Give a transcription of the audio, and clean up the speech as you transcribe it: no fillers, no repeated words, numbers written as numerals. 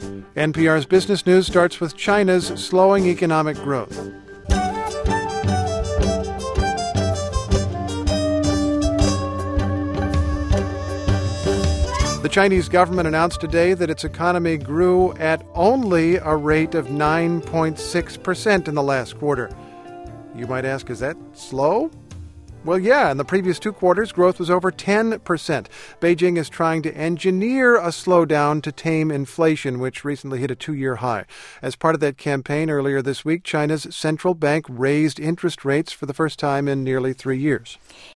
NPR's Business News starts with China's slowing economic growth. The Chinese government announced today that its economy grew at only a rate of 9.6% in the last quarter. You might ask, is that slow? Well, yeah, in the previous 2 quarters, growth was over 10%. Beijing is trying to engineer a slowdown to tame inflation, which recently hit a 2-year high. As part of that campaign earlier this week, China's central bank raised interest rates for the first time in nearly 3 years.